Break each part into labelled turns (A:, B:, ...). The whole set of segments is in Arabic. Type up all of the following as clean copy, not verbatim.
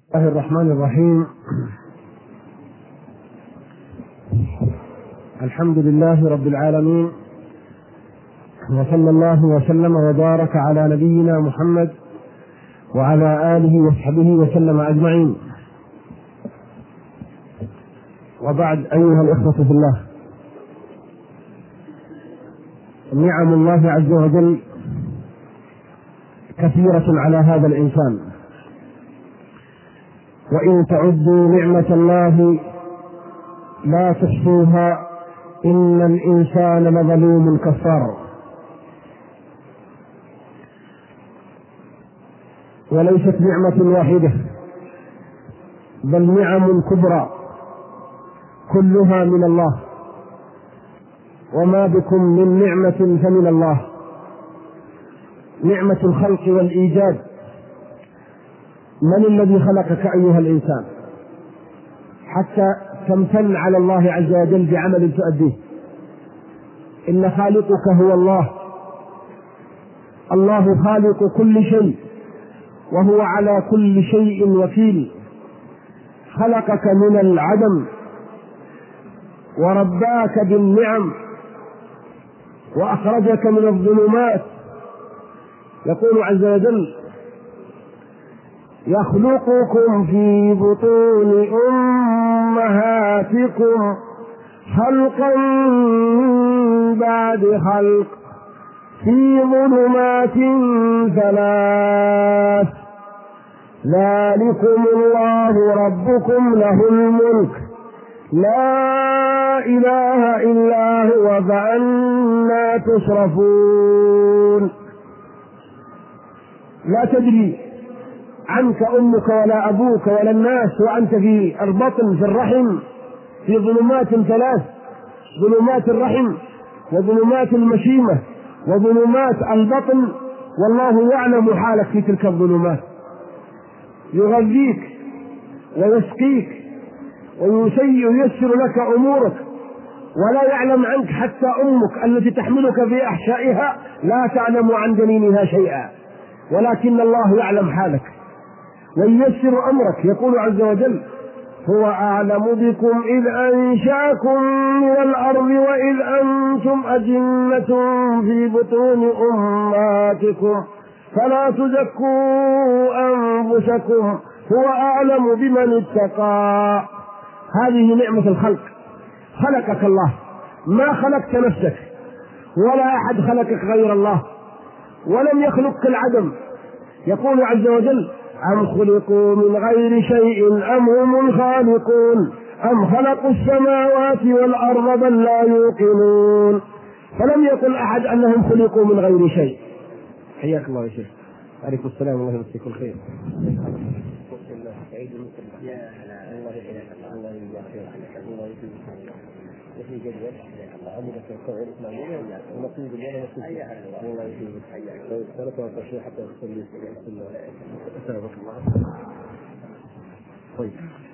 A: الله الرحمن الرحيم. الحمد لله رب العالمين، وصلى الله وسلم وبارك على نبينا محمد وعلى آله وصحبه وسلم أجمعين. وبعد، أيها الإخوة في الله، نعم الله عز وجل كثيرة على هذا الإنسان، وإن تعدوا نعمة الله لا تحصوها إن الإنسان لظلوم كفار. وليست نعمة واحدة بل نعم كبرى كلها من الله، وما بكم من نعمة فمن الله. نعمة الخلق والإيجاد. من الذي خلقك أيها الإنسان حتى تمتن على الله عز وجل بعمل تؤديه؟ إن خالقك هو الله. الله خالق كل شيء وهو على كل شيء وكيل. خلقك من العدم ورباك بالنعم وأخرجك من الظلمات. يقول عز وجل: يخلقكم في بطون أمهاتكم خلقا بعد خلق في ظلمات ثلاث ذلكم الله ربكم له الملك لا إله إلا هو فأنى تصرفون. لا تدري عنك أمك ولا أبوك ولا الناس وأنت في البطن في الرحم في ظلمات ثلاث: ظلمات الرحم وظلمات المشيمة وظلمات البطن، والله يعلم حالك في تلك الظلمات. يغذيك ويسقيك وييسر لك أمورك، ولا يعلم عنك حتى أمك التي تحملك في أحشائها لا تعلم عن جنينها شيئا، ولكن الله يعلم حالك وييسر أمرك. يقول عز وجل: هو أعلم بكم إذ أنشأكم من الأرض وإذ أنتم أجنة في بطون أمهاتكم فلا تزكوا أنفسكم هو أعلم بمن اتقى. هذه نعمة الخلق. خلقك الله، ما خلقت نفسك ولا أحد خلقك غير الله، ولم يخلقك العدم. يقول عز وجل: أم خلقوا من غير شيء أم هم الخالقون أم خلقوا السماوات والأرض بل لا يوقنون. فلم يقل أحد أنهم خلقوا من غير شيء. حياك الله يا شيخ. عليكم السلام ورحمة الله وبركاته. وفي جدول عمودة الكوع الإسلامية ونصيب الله ونصيب الله يجزيك حياك. ثلاثة وعشرين حتى تصلي أسابق الله. طيب،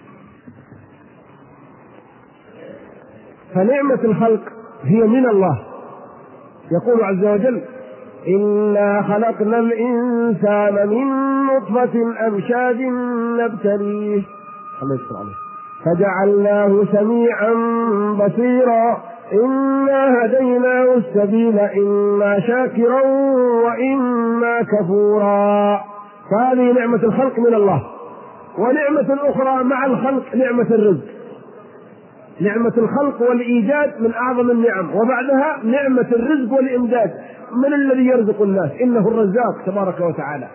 A: فنعمة الخلق هي من الله. يقول عز وجل: إنا خلقنا الإنسان من نطفة أمشاج نبتليه الله يستر عليه فجعلناه سميعا بصيرا إنا هديناه السبيل إما شاكرا وإما كفورا. فهذه نعمة الخلق من الله. ونعمة أخرى مع الخلق نعمة الرزق. نعمة الخلق والإيجاد من أعظم النعم، وبعدها نعمة الرزق والإمداد. من الذي يرزق الناس؟ إنه الرزاق تبارك وتعالى.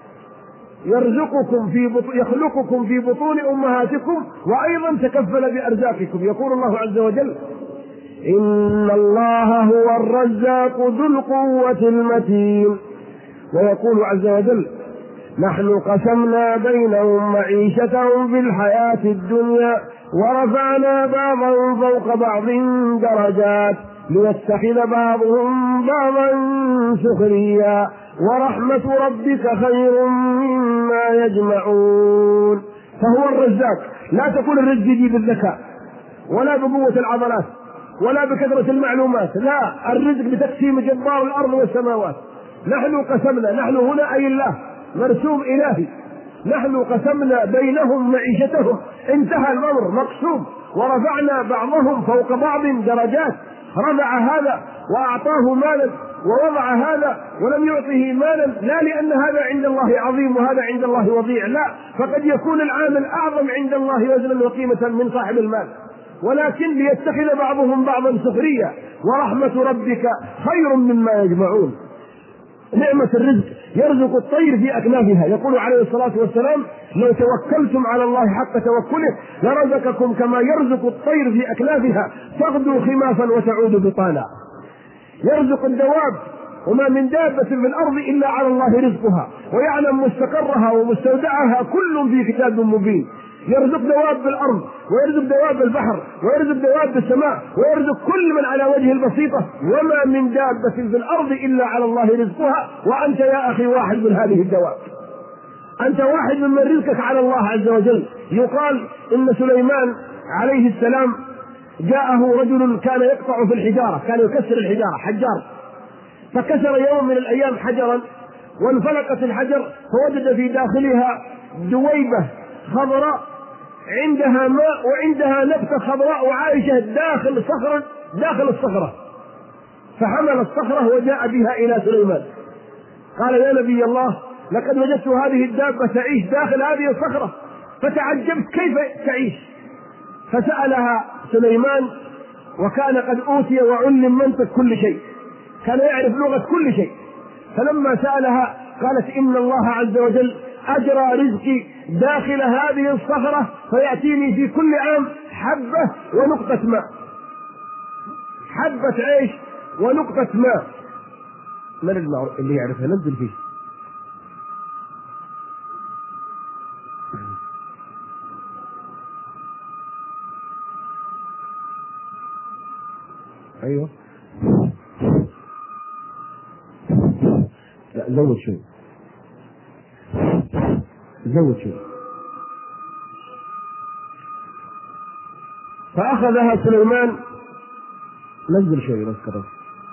A: يخلقكم في بطون أمهاتكم وأيضا تكفل بأرزاقكم. يقول الله عز وجل: إن الله هو الرزاق ذو القوة المتين. ويقول عز وجل: نحن قسمنا بينهم معيشتهم في الحياة الدنيا ورفعنا بعضهم فوق بعض درجات ليتخذ بعضهم بعضا سخريا ورحمة ربك خير مما يجمعون. فهو الرزاق. لا تقول الرزق يجي بالذكاء ولا بقوة العضلات ولا بكثرة المعلومات، لا، الرزق بتقسيم جبار الأرض والسماوات. نحن قسمنا، نحن هنا أي الله، مرسوم إلهي، نحن قسمنا بينهم معيشتهم، انتهى الأمر مقسوم، ورفعنا بعضهم فوق بعض درجات، رفع هذا وأعطاه مالا ووضع هذا ولم يعطه مالا، لا لأن هذا عند الله عظيم وهذا عند الله وضيع، لا، فقد يكون العامل أعظم عند الله وزنا وقيمة من صاحب المال، ولكن ليتخذ بعضهم بعضا سخريا، ورحمة ربك خير مما يجمعون. نعمة الرزق، يرزق الطير في أكنافها، يقول عليه الصلاة والسلام: لو توكلتم على الله حق توكله لرزقكم كما يرزق الطير في أكنافها تغدو خماسا وتعود بطانا. يرزق الدواب، وما من دابة في الأرض إلا على الله رزقها، ويعلم مستقرها ومستودعها كل في كتاب مبين. يرزق دواب الأرض، ويرزق دواب البحر، ويرزق دواب السماء، ويرزق كل من على وجه البسيطة، وما من دابة في الأرض إلا على الله رزقها، وأنت يا أخي واحد من هذه الدواب، أنت واحد من رزقك على الله عز وجل. يقال إن سليمان عليه السلام جاءه رجل كان يقطع في الحجارة، كان يكسر الحجارة، حجار، فكسر يوم من الأيام حجرا وانفلقت الحجر، فوجد في داخلها دويبة خضراء عندها ماء وعندها نبتة خضراء وعايشة داخل الصخرة، فحمل الصخرة وجاء بها إلى سليمان، قال: يا نبي الله، لقد وجدت هذه الدابة تعيش داخل هذه الصخرة، فتعجبت كيف تعيش. فسألها سليمان، وكان قد أوتي وعلم منطق كل شيء، كان يعرف لغة كل شيء، فلما سألها قالت: إن الله عز وجل أجرى رزقي داخل هذه الصخرة، فيأتيني في كل عام حبة ونقطة ماء، حبة عيش ونقطة ماء. من اللي يعرفها ننزل فيه. أيوه، لا زود شوي، زود شوي. فأخذها سليمان، نزل شوي بس كده،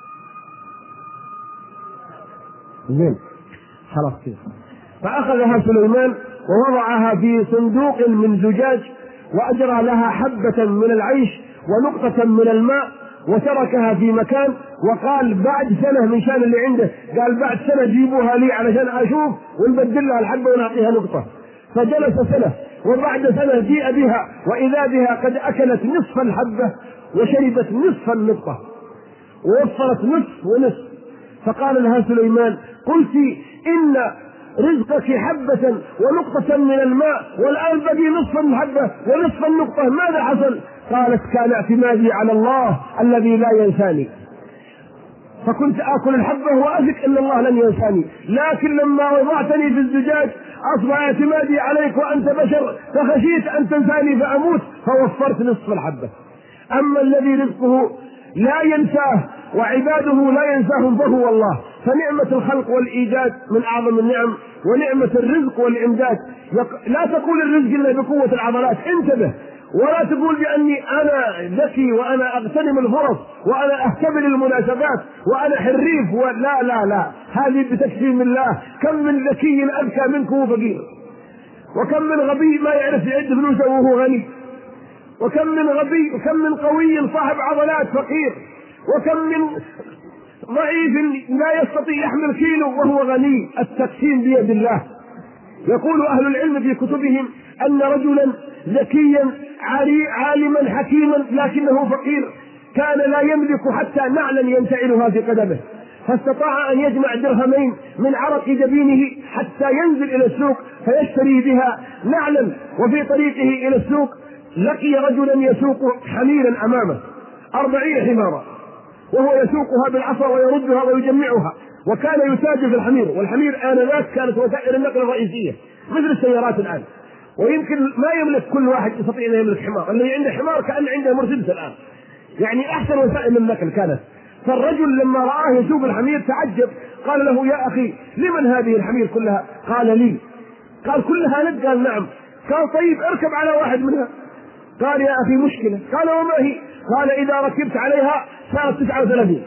A: زين خلاص كده. فأخذها سليمان ووضعها في صندوق من زجاج، وأجرى لها حبة من العيش ونقطة من الماء، وتركها في مكان، وقال: بعد سنة من شان اللي عنده، قال: بعد سنة جيبوها لي علشان أشوف ونبدل لها الحبة ونعطيها نقطة. فجلس سنة، وبعد سنة جيء بها، وإذا بها قد أكلت نصف الحبة وشربت نصف النقطة، ووفرت نصف ونصف. فقال لها سليمان: قلت إن رزقك حبة ونقطة من الماء، والآن بقي نصف الحبة ونصف النقطة، ماذا حصل؟ قالت: كان اعتمادي على الله الذي لا ينساني، فكنت آكل الحبة وأثق أن الله لن ينساني، لكن لما وضعتني في الزجاج أصبح اعتمادي عليك وأنت بشر، فخشيت أن تنساني فأموت، فوفرت نصف الحبة. أما الذي رزقه لا ينساه وعباده لا ينساهم فهو الله. فنعمة الخلق والإيجاد من أعظم النعم، ونعمة الرزق والإمداد. لا تقول الرزق إلا بقوة العضلات، انتبه، ولا تقول بأني أنا ذكي وأنا أغتنم الفرص وأنا أهتبل المناسبات وأنا حريف لا لا لا، هذه بتكفير الله. كم من ذكي أذكى منك وهو فقير، وكم من غبي ما يعرف يعد فلوسه وهو غني، وكم من غبي وكم من قوي صاحب عضلات فقير، وكم من ضعيف لا يستطيع يحمل كيلو وهو غني. التقسيم بيد الله. يقول أهل العلم في كتبهم أن رجلا ذكيا عالما حكيما لكنه فقير، كان لا يملك حتى نعلا ينتعلها في قدمه، فاستطاع أن يجمع درهمين من عرق جبينه حتى ينزل إلى السوق فيشتري بها نعلا. وفي طريقه إلى السوق لقي رجلا يسوق حميرا أمامه 40 حمارا، وهو يسوقها بالعصا ويردها ويجمعها، وكان يتاجر في الحمير، والحمير آنذاك كانت وسائل النقل الرئيسية مثل السيارات الآن، ويمكن ما يملك كل واحد يستطيع أن يملك حمار، اللي عنده حمار كأن عنده مرسيدس الآن، يعني أحسن وسائل النقل كانت. فالرجل لما رآه يسوق الحمير تعجب، قال له: يا أخي لمن هذه الحمير كلها؟ قال: لي. قال: كلها لك؟ قال: نعم. قال: طيب اركب على واحد منها. قال: يا أخي مشكلة. قال: وما هي؟ قال: إذا ركبت عليها صارت 39،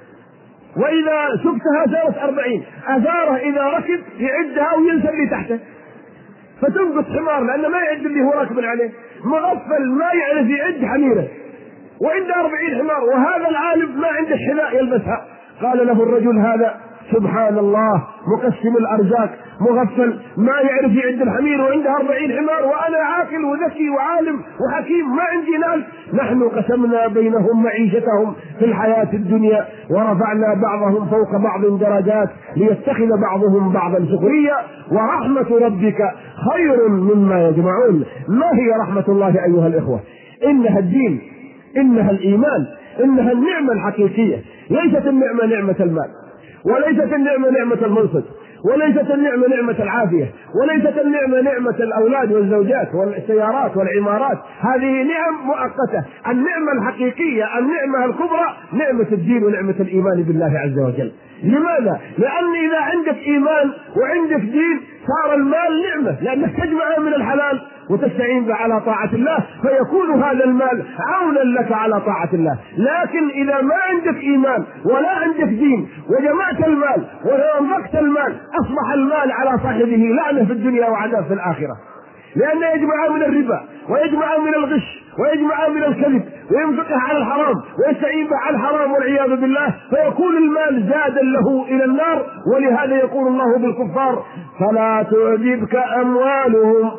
A: وإذا سبتها صارت 40. أثاره إذا ركب يعدها وينسى اللي تحته، فتنقص حمار لأنه ما يعد اللي هو راكب عليه، مغفل ما يعرف يعد حميره وعنده 40 حمار، وهذا العالم ما عنده حذاء يلبسها. قال له الرجل هذا سبحان الله مقسم الأرزاق مغفل ما يعرف يعد الحمير وعنده 40 حمار، وأنا عاقل وذكي وعالم وحكيم ما عندي نال. نحن قسمنا بينهم معيشتهم في الحياة الدنيا ورفعنا بعضهم فوق بعض درجات ليتخذ بعضهم بعضا سخريا ورحمة ربك خير مما يجمعون. ما هي رحمة الله أيها الإخوة؟ إنها الدين، إنها الإيمان، إنها النعمة الحقيقية. ليست النعمة نعمة المال، وليست النعمة نعمة المنصب، وليست النعمة نعمة العافية، وليست النعمة نعمة الأولاد والزوجات والسيارات والعمارات. هذه نعم مؤقتة. النعمة الحقيقية النعمة الكبرى نعمة الدين ونعمة الإيمان بالله عز وجل. لماذا؟ لأن إذا عندك إيمان وعندك دين صار المال نعمة، لأنك تجمع من الحلال وتستعين به على طاعة الله، فيكون هذا المال عونا لك على طاعة الله. لكن إذا ما عندك إيمان ولا عندك دين وجمعت المال وأنفقت المال، أصبح المال على صاحبه لعنة في الدنيا وعذاب في الآخرة، لأنه يجمع من الربا ويجمع من الغش ويجمع من الكذب وينفقه على الحرام ويستعين به على الحرام والعياذ بالله، فيكون المال زادا له إلى النار. ولهذا يقول الله بالكفار: فلا تعجبك أموالهم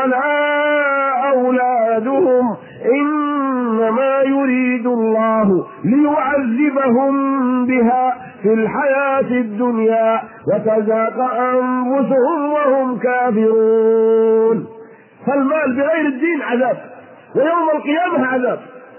A: ولا أولادهم إنما يريد الله ليعذبهم بها في الحياة الدنيا وتزهق أنفسهم وهم كافرون. فالمال بغير الدين عذاب، ويوم القيامة عذاب.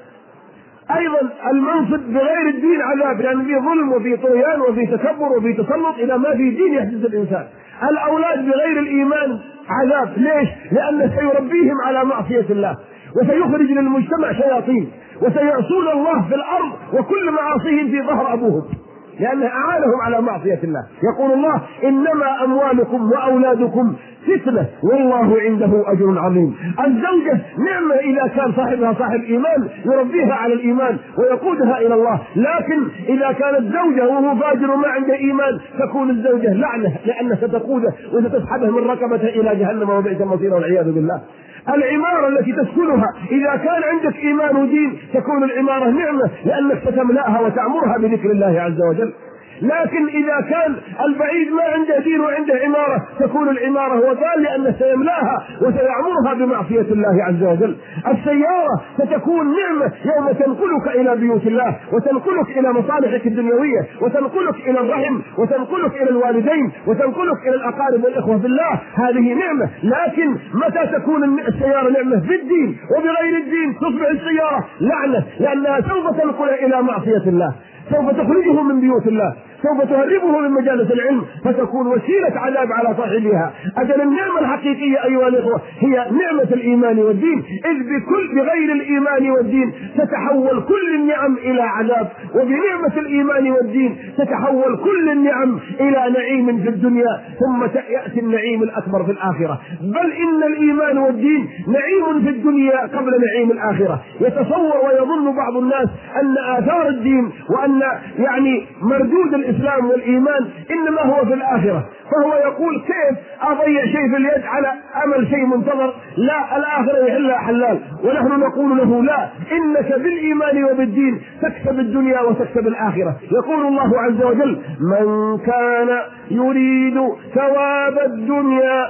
A: أيضا المنصب بغير الدين عذاب، لأن فيه ظلم وفيه طغيان وفيه تكبر وفيه تسلط إذا ما في دين يحدث الإنسان. الأولاد بغير الإيمان عذاب. ليش؟ لأنه سيربيهم على معصية الله، وسيخرج للمجتمع شياطين، وسيعصون الله في الأرض وكل معاصيهم في ظهر أبوهم، لأنه أعانهم على معصية الله. يقول الله: إنما أموالكم وأولادكم فتنة والله عنده أجر عظيم. الزوجة نعمة إذا كان صاحبها صاحب إيمان يربيها على الإيمان ويقودها إلى الله، لكن إذا كانت زوجة وهو فاجر وما عنده إيمان تكون الزوجة لعنة، لأنها ستقوده وستسحبه من رقبته إلى جهنم وبئس المصير والعياذ بالله. العمارة التي تسكنها إذا كان عندك إيمان ودين تكون العمارة نعمة، لأنك ستملأها وتعمرها بذكر الله عز وجل. لكن إذا كان البعيد ما عنده دين وعنده عمارة تكون العمارة وبال، لأنه سيملاها وسيعمرها بمعصية الله عز وجل. السيارة ستكون نعمة يوم تنقلك إلى بيوت الله وتنقلك إلى مصالحك الدنيوية وتنقلك إلى الرحم وتنقلك إلى الوالدين وتنقلك إلى الأقارب والإخوة في الله. هذه نعمة. لكن متى تكون السيارة نعمة؟ في الدين. وبغير الدين تصبح السيارة لعنة، لأنها سوف تنقل إلى معصية الله، سوف تخرجه من بيوت الله، سوف تهربه من مجالس العلم، فتكون وسيلة عذاب على صاحبها. أجل النعمة الحقيقية أيها الإخوة هي نعمة الإيمان والدين، إذ بغير الإيمان والدين تتحول كل النعم إلى عذاب، وبنعمة الإيمان والدين تتحول كل النعم إلى نعيم في الدنيا، ثم يأتي النعيم الأكبر في الآخرة. بل إن الإيمان والدين نعيم في الدنيا قبل نعيم الآخرة. يتصور ويظن بعض الناس أن آثار الدين وأن يعني مردود الإسلام والإيمان إنما هو في الآخرة، فهو يقول: كيف أضيع شيء في اليد على أمل شيء منتظر؟ لا، الآخرة يحلها حلال. ونحن نقول له: لا، إنك بالإيمان وبالدين تكسب الدنيا وتكسب الآخرة. يقول الله عز وجل: من كان يريد ثواب الدنيا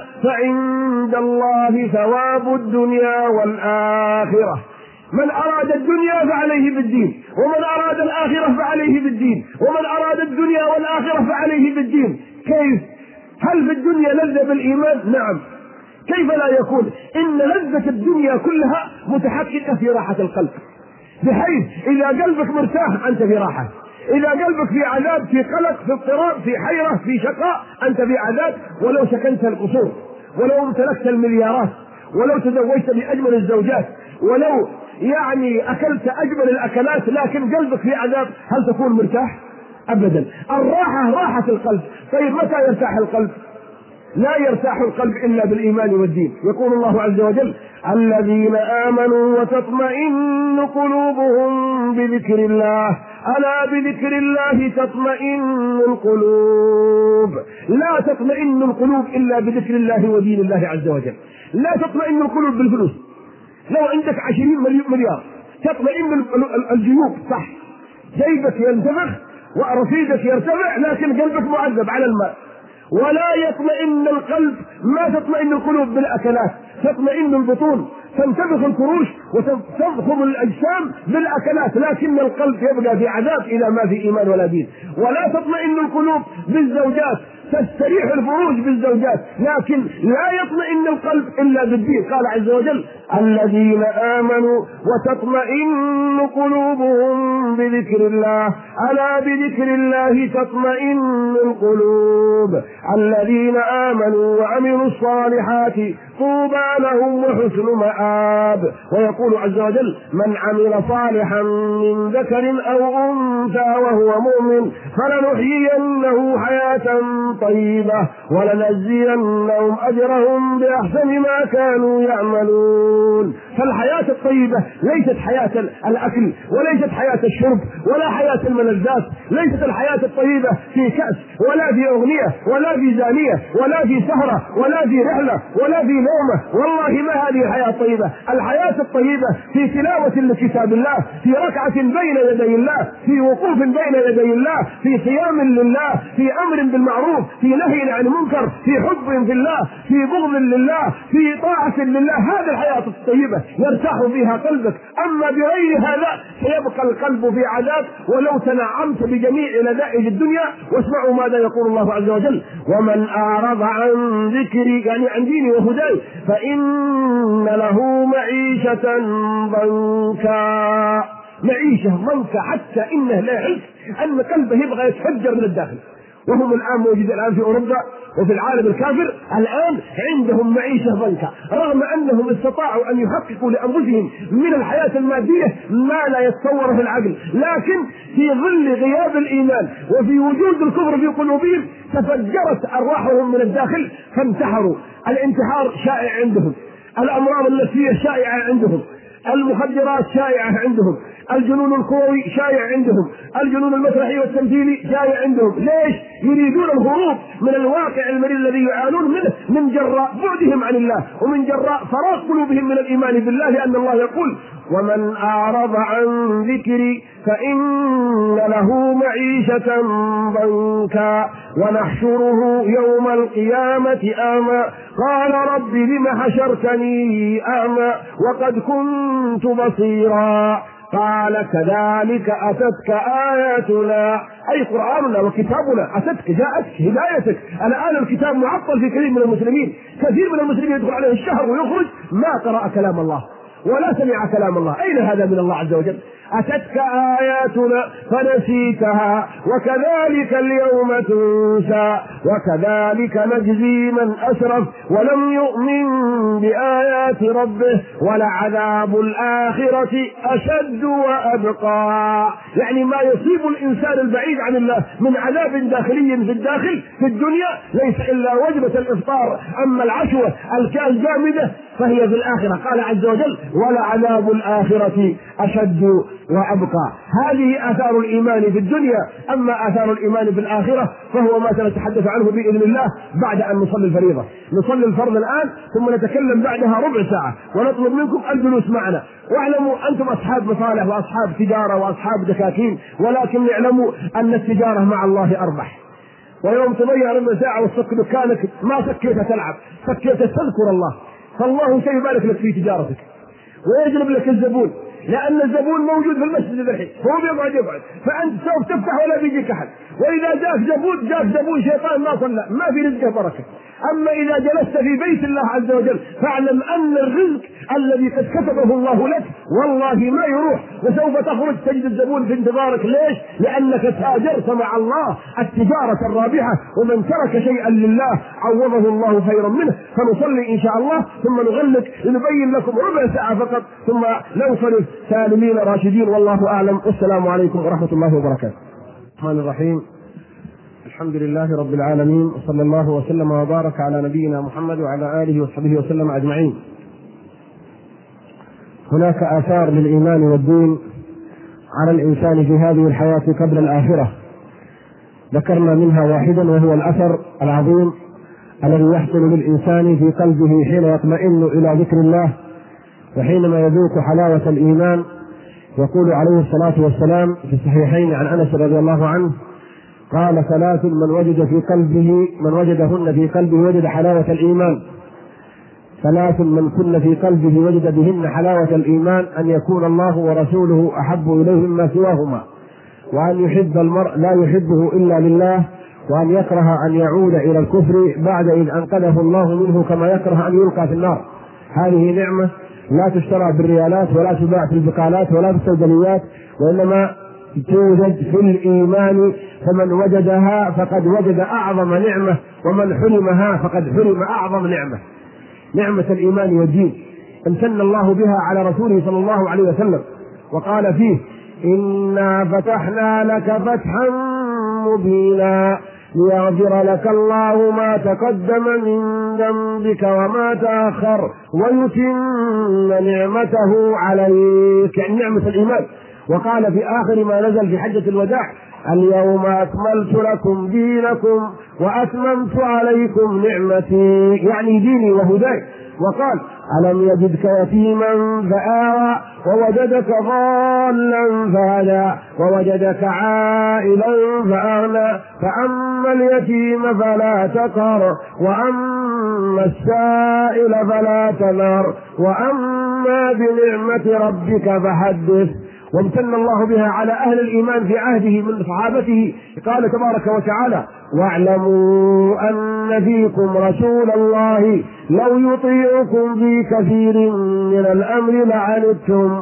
A: فعند الله ثواب الدنيا والآخرة. من أراد الدنيا فعليه بالدين، ومن أراد الآخرة فعليه بالدين، ومن أراد الدنيا والآخرة فعليه بالدين. كيف؟ هل في الدنيا لذة بالإيمان؟ نعم. كيف لا يكون؟ إن لذة الدنيا كلها متحققة في راحة القلب، بحيث إذا قلبك مرتاح أنت في راحة، إذا قلبك في عذاب، في قلق، في اضطراب، في حيرة، في شقاء، أنت في عذاب. ولو سكنت القصور، ولو امتلكت المليارات، ولو تزوجت بأجمل الزوجات، ولو يعني أكلت أجمل الأكلات، لكن قلبك في عذاب، هل تكون مرتاح؟ أبدا. الراحة راحة القلب. طيب متى يرتاح القلب؟ لا يرتاح القلب إلا بالإيمان والدين. يقول الله عز وجل: الذين آمنوا وتطمئن قلوبهم بذكر الله ألا بذكر الله تطمئن القلوب. لا تطمئن القلوب إلا بذكر الله ودين الله عز وجل. لا تطمئن القلوب بالفلوس. لو عندك 20 مليار تطمئن الجيوب، صح، جيبك ينتفخ ورصيدك يرتفع، لكن قلبك معذب على المال. ولا يطمئن القلب، ما تطمئن القلوب بالأكلات، تطمئن البطون، تنتفخ الفروش وتضخم الأجسام بالأكلات، لكن القلب يبقى في عذاب إذا ما في إيمان ولا دين. ولا تطمئن القلوب بالزوجات، تستريح الفروج بالزوجات، لكن لا يطمئن القلب إلا بالدين. قال عز وجل: الذين آمنوا وتطمئن قلوبهم بذكر الله، ألا بذكر الله تطمئن القلوب. الذين آمنوا وعملوا الصالحات طوبى لهم وحسن مآب. ويقول عز وجل: من عمل صالحا من ذكر أو أنثى وهو مؤمن فلنحيينه حياة طيبة ولنجزينهم أجرهم بأحسن ما كانوا يعملون. فالحياة الطيبة ليست حياة الأكل، وليست حياة الشرب، ولا حياة الملذات. ليست الحياة الطيبة في كأس، ولا في أغنية، ولا في زانية، ولا في سهرة، ولا في رحلة، ولا في نومة. والله ما هذه الحياة الطيبة. الحياة الطيبة في تلاوة لكتاب الله، في ركعة بين يدي الله، في وقوف بين يدي الله، في قيام لله، في أمر بالمعروف، في نهي عن المنكر، في حب في الله، في بغض لله، في طاعة لله. هذه الحياة الطيبة يرتاح فيها قلبك. أما بغير هذا سيبقى القلب في عذاب ولو تنعمت بجميع لذائذ الدنيا. واسمعوا ماذا يقول الله عز وجل: ومن أعرض عن ذكري، يعني عن ديني وهداي، فإن له معيشة ضنكا. معيشة ضنكا، حتى إنه لا يحس أن قلبه يبغى يتفجر من الداخل. وهم الآن موجود الآن في أوروبا وفي العالم الكافر، الآن عندهم معيشة ضنكا، رغم أنهم استطاعوا أن يحققوا لأنفسهم من الحياة المادية ما لا يتصور في العقل، لكن في ظل غياب الإيمان وفي وجود الكفر في قلوبهم تفجرت أرواحهم من الداخل فانتحروا. الانتحار شائع عندهم، الأمراض النفسية شائعة عندهم، المخدرات شائعة عندهم، الجنون الكروي شائع عندهم، الجنون المسرحي والتمثيلي شائع عندهم. ليش؟ يريدون الهروب من الواقع المرير الذي يعانون منه من جراء بعدهم عن الله، ومن جراء فراغ قلوبهم من الإيمان بالله، لأن الله يقول: ومن أعرض عن ذكري فإن له معيشة ضنكا ونحشره يوم القيامة أعمى قال رب لم حشرتني أعمى وقد كنت بصيرا قال كذلك أتتك آياتنا، أي قرآننا وكتابنا أتتك، جاءتك هدايتك. الآن الكتاب معطل في كثير من المسلمين، كثير من المسلمين يدخل عليه الشهر ويخرج ما قرأ كلام الله ولا سمع كلام الله. أين هذا من الله عز وجل؟ أتتك آياتنا فنسيتها وكذلك اليوم تنسى وكذلك نجزي من أسرف ولم يؤمن بآيات ربه ولعذاب الآخرة أشد وأبقى. يعني ما يصيب الإنسان البعيد عن الله من عذاب داخلي في الداخل في الدنيا ليس إلا وجبة الإفطار، أما العشوة الكاس جامدة فهي في الآخرة. قال عز وجل: ولعذاب الآخرة أشد وأبقى. هذه آثار الإيمان في الدنيا. أما آثار الإيمان في الآخرة فهو ما سنتحدث عنه بإذن الله بعد أن نصلي الفريضة. نصلي الفرض الآن ثم نتكلم بعدها ربع ساعة ونطلب منكم الجلوس معنا. واعلموا أنتم أصحاب مصالح وأصحاب تجارة وأصحاب دكاكين، ولكن اعلموا أن التجارة مع الله أربح. ويوم تضيع ربع ساعة وتسك دكانك ما سكيت تلعب، سكيت تذكر الله، فالله سيبارك لك في تجارتك ويجلب لك الزبون، لأن الزبون موجود في المسجد الحين هو يقعد فأنت سوف تفتح ولا بيجيك أحد. وإذا جاء زبون شيطان ما صلى ما في رزقه بركة. أما إذا جلست في بيت الله عز وجل فاعلم أن الرزق الذي قد كتبه الله لك والله ما يروح، وسوف تخرج تجد الزبون في انتظارك. ليش؟ لأنك تاجرت مع الله التجارة الرابحة، ومن ترك شيئا لله عوضه الله خيرا منه. فنصلي إن شاء الله ثم نغلق لنبين لكم ربع ساعة فقط ثم ننصرف سالمين راشدين، والله أعلم. والسلام عليكم ورحمة الله وبركاته. الرحمن الرحيم. الحمد لله رب العالمين، وصلى الله وسلم وبارك على نبينا محمد وعلى آله وصحبه وسلم أجمعين. هناك آثار للإيمان والدين على الإنسان في هذه الحياة قبل الآخرة. ذكرنا منها واحدا، وهو الأثر العظيم الذي يحصل للإنسان في قلبه حين يطمئن إلى ذكر الله وحينما يذوق حلاوة الإيمان. يقول عليه الصلاة والسلام في الصحيحين عن أنس رضي الله عنه قال: ثلاث من وجدهن في قلبه وجد حلاوة الإيمان. ثلاث من كن في قلبه وجد بهن حلاوة الإيمان: أن يكون الله ورسوله أحب إليه مما سواهما، وأن يحب المرء لا يحبه إلا لله، وأن يكره أن يعود إلى الكفر بعد إذ أنقذه الله منه، كما يكره أن يلقى في النار. هذه نعمة لا تشترى بالريالات ولا تباع في البقالات ولا في الصيدليات، وإنما توجد في الإيمان. فمن وجدها فقد وجد أعظم نعمة، ومن حرمها فقد حرم أعظم نعمة، نعمة الإيمان والدين. امتن الله بها على رسوله صلى الله عليه وسلم، وقال فيه: إنا فتحنا لك فتحا مبينا ليغفر لك الله ما تقدم من ذنبك وما تأخر ويتم نعمته عليك، يعني نعمة الإيمان. وقال في آخر ما نزل في حجة الوداع: اليوم أكملت لكم دينكم وأتممت عليكم نعمتي، يعني ديني وهداي. وقال: ألم يجدك يتيما فآوى ووجدك ضالا فهدى ووجدك عائلا فأغنى فأما اليتيم فلا تقهر وأما السائل فلا تنهر وأما بنعمة ربك فحدث. وامتن الله بها على أهل الإيمان في عهده من صحابته. قال تبارك وتعالى: واعلموا أن فيكم رسول الله لو يطيعكم في كثير من الأمر لعنتم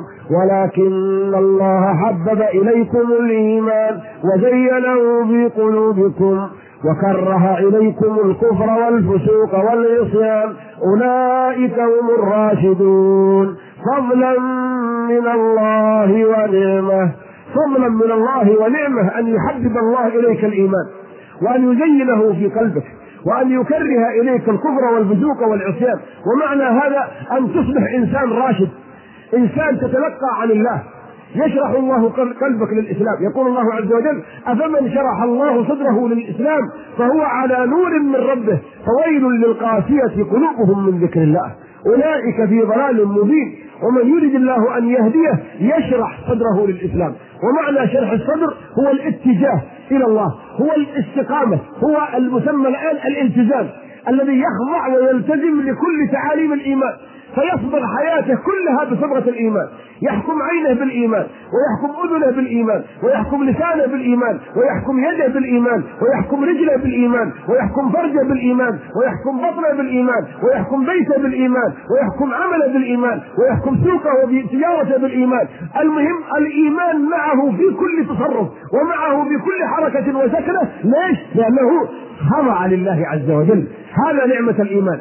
A: ولكن الله حبب إليكم الإيمان وزينه في قلوبكم وكره إليكم الكفر والفسوق والعصيان أولئك هم الراشدون فضلا من الله ونعمه. فضلا من الله ونعمه أن يحبب الله إليك الإيمان وأن يزينه في قلبك وأن يكره إليك الكفر والفسوق والعصيان. ومعنى هذا أن تصبح إنسان راشد، إنسان تتلقى عن الله، يشرح الله قلبك للإسلام. يقول الله عز وجل: أفمن شرح الله صدره للإسلام فهو على نور من ربه فويل للقاسية قلوبهم من ذكر الله أولئك في ضلال مبين. ومن يريد الله أن يهديه يشرح صدره للإسلام. ومعنى شرح الصدر هو الاتجاه إلى الله، هو الاستقامة، هو المسمى الآن الالتزام، الذي يخضع ويلتزم لكل تعاليم الإيمان فيصبغ حياته كلها بصبغة الإيمان، يحكم عينه بالإيمان ويحكم أذنه بالإيمان ويحكم لسانه بالإيمان ويحكم يده بالإيمان ويحكم رجله بالإيمان ويحكم فرجه بالإيمان ويحكم بطنه بالإيمان ويحكم بيته بالإيمان ويحكم عمله بالإيمان ويحكم سوقه وتجارته بالإيمان. المهم الإيمان معه في كل تصرف ومعه بكل حركة وسكنة. ليش؟ لأنه خضع لله عز وجل. هذا نعمة الإيمان.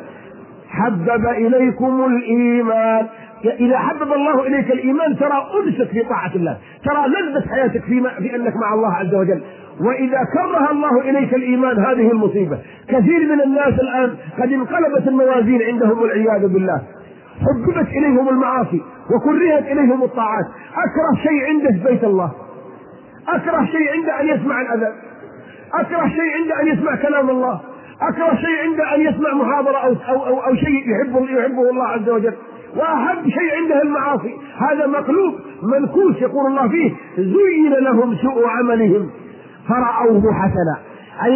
A: حبب إليكم الإيمان. إذا حبب الله إليك الإيمان ترى أنسك في طاعة الله، ترى لذة حياتك في أنك مع الله عز وجل. وإذا كره الله إليك الإيمان هذه المصيبة. كثير من الناس الآن قد انقلبت الموازين عندهم والعياذ بالله، حببت إليهم المعاصي وكرهت إليهم الطاعات. أكره شيء عنده بيت الله، أكره شيء عنده أن يسمع الأذان، أكره شيء عنده أن يسمع كلام الله، أكره شيء عنده أن يسمع محاضرة أو شيء يحبه الله عز وجل، وأحب شيء عنده المعاصي. هذا مقلوب منكوس. يقول الله فيه: زين لهم سوء عملهم فرأوه حسنا. أي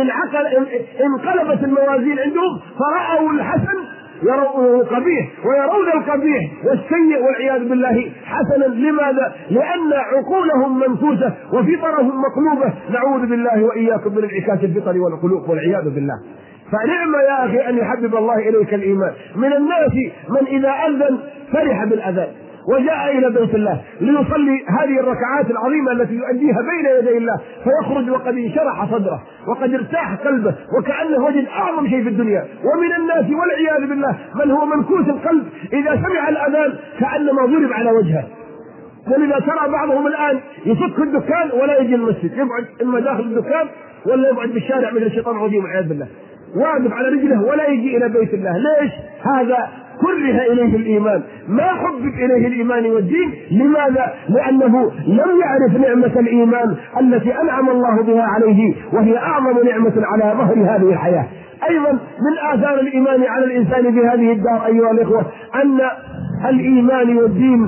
A: انقلبت الموازين عندهم فرأوا الحسن يرونه قبيح ويرون القبيح والسيء والعياذ بالله حسنا. لماذا؟ لأن عقولهم منكوسة وفطرهم مقلوبة. نعوذ بالله وإياكم من انعكاس الفطر والقلوب والعياذ بالله. فنعم يا أخي أن يحبب الله إليك الإيمان. من الناس من إذا أذن فرح بالأذان وجاء إلى بيت الله ليصلي هذه الركعات العظيمة التي يؤديها بين يدي الله فيخرج وقد انشرح صدره وقد ارتاح قلبه وكأنه وجد أعظم شيء في الدنيا. ومن الناس والعياذ بالله من هو منكوس القلب، إذا سمع الأذان كأنما ضرب على وجهه. ولذا ترى بعضهم الآن يفك الدكان ولا يجي المسجد، يبعد إما داخل الدكان ولا يبعد بالشارع مثل الشيطان الرجيم والعياذ بالله. واقف على رجله ولا يجي إلى بيت الله. ليش؟ هذا كره إليه الإيمان، ما حبب إليه الإيمان والدين. لماذا؟ لأنه لم يعرف نعمة الإيمان التي أنعم الله بها عليه، وهي أعظم نعمة على ظهر هذه الحياة. أيضا من آثار الإيمان على الإنسان في هذه الدار أيها الإخوة أن الإيمان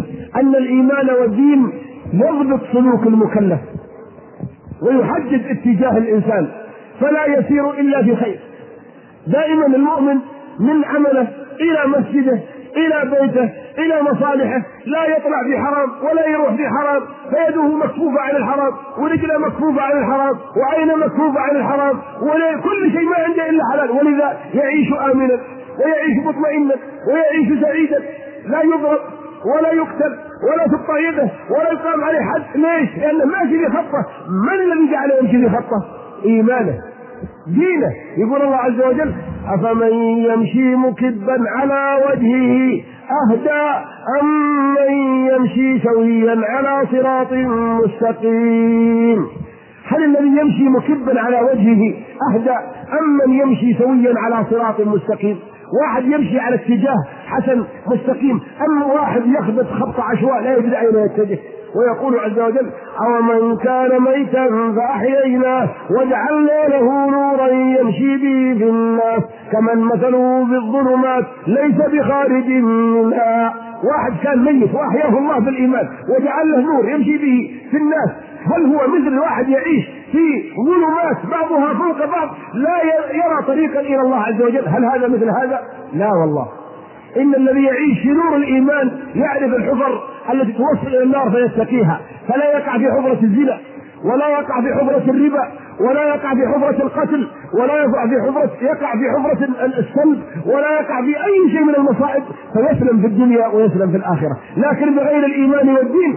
A: والدين يضبط سلوك المكلف ويحدد اتجاه الإنسان، فلا يسير إلا في خير. دائما المؤمن من عمله إلى مسجده إلى بيته إلى مصالحه لا يطلع في حرام ولا يروح في حرام، فيده مكفوفة عن الحرام ورجله مكفوفة عن الحرام وعينه مكفوفة عن الحرام، وكل شيء ما عنده إلا حلال، ولذا يعيش آمنا ويعيش مطمئنا ويعيش سعيدا، لا يضرب ولا يقتل ولا تقطع يده ولا يقام عليه حد. ليش؟ لأنه ماشي في خطه. من الذي جعله يمشي في خطه؟ إيمانه، دينه. يقول الله عز وجل: أفمن يمشي مكبا على وجهه أهدى أم من يمشي سويا على صراط مستقيم. هل الذي يمشي مكبا على وجهه أهدى أم من يمشي سويا على صراط مستقيم؟ واحد يمشي على اتجاه حسن مستقيم، أما واحد يخبط خبط عشواء لا يدري أين يتجه. ويقول عز وجل: أو من كان ميتا فأحييناه وجعلنا له نورا يمشي به في الناس كمن مثله في الظلمات ليس بخارج منها. واحد كان ميت وأحياه الله بالإيمان وجعل له نور يمشي به في الناس، هل هو مثل واحد يعيش في ظلمات بعضها فوق بعض لا يرى طريقا إلى الله عز وجل؟ هل هذا مثل هذا؟ لا والله. إن الذي يعيش في نور الإيمان يعرف الحفر التي توصل إلى النار فيتقيها، فلا يقع في حفرة الزنا ولا يقع في حفرة الربا ولا يقع في حفرة القتل ولا يقع في حفرة السلب ولا يقع في أي شيء من المصائب، فيسلم في الدنيا ويسلم في الآخرة. لكن بغير الإيمان والدين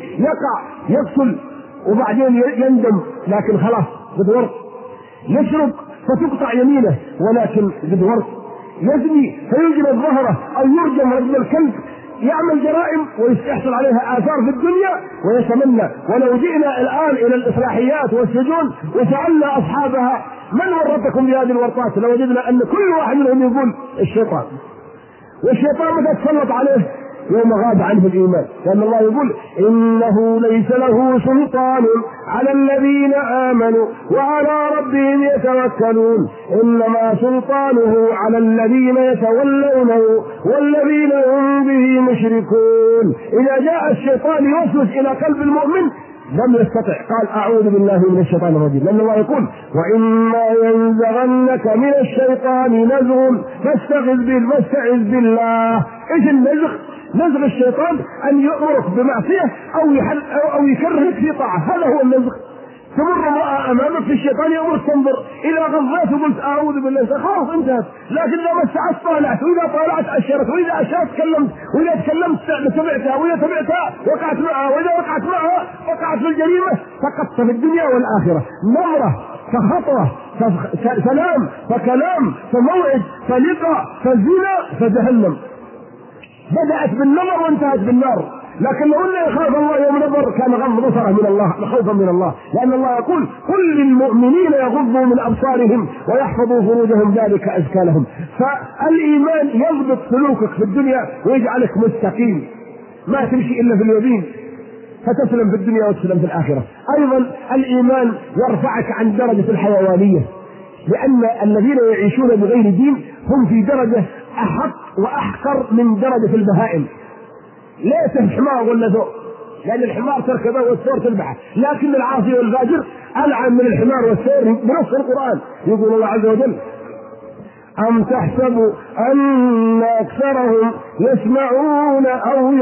A: يقتل وبعدين يندم، لكن خلاص قد ورط. يشرب فتقطع يمينه ولكن قد ورط. يزني فيجلد ظهره أو يرجم رجل الكلب. يعمل جرائم ويحصل عليها آثار في الدنيا ويتمنى. ولو جئنا الآن إلى الإصلاحيات والسجون وسألنا أصحابها من ورطكم بهذه الورطات، لوجدنا أن كل واحد منهم يقول الشيطان. والشيطان متى تسلط عليه؟ يوم غاب عنه الإيمان، لأن الله يقول: إنه ليس له سلطان على الذين آمنوا وعلى ربهم يتوكلون إنما سلطانه على الذين يتولونه والذين هم به مشركون. إذا جاء الشيطان يوسوس إلى قلب المؤمن لم يستطع، قال: أعوذ بالله من الشيطان الرجيم، لأن الله يقول: وإما ينزغنك من الشيطان نزغ فاستعذ بالله. إيش النزغ؟ نزغ الشيطان أن يأمرك بمعصية أو يكرهك في طاعة، هذا هو النزغ. تمر أمامك في الشيطان يأمرك تنظر، إذا غضيت وقلت أعوذ بالله خلاص انتهت. لكن إذا مسعت طالعت، وإذا طالعت أشرت، وإذا أشرت تكلمت، وإذا تكلمت تبعتها، وإذا تبعتها وقعت معها، وإذا وقعت معها وقعت في الجريمة. سقطت في الدنيا والآخرة. نظرة فخطوة فسلام فكلام فموعد فلقاء فزنا فجهنم. بدأت بالنظر وانتهت بالنار. لكن لو أنه يخاف الله يوم نظر كان غض بصره من الله، خوفا من الله، لأن الله يقول: قل للمؤمنين يغضوا من أبصارهم ويحفظوا فروجهم ذلك أزكى لهم. فالإيمان يضبط سلوكك في الدنيا ويجعلك مستقيم، ما تمشي إلا في اليمين فتسلم في الدنيا وتسلم في الآخرة. أيضا الإيمان يرفعك عن درجة الحيوانية، لأن الذين يعيشون بغير دين هم في درجة أحق وأحقر من درجة البهائم. ليس الحمار ولا ذو، لأن الحمار تركبه والثور تذبحه، لكن العاصي والفاجر ألعن من الحمار والثور بنص القرآن. يقول الله عز وجل: أم تحسب أن أكثرهم يسمعون أو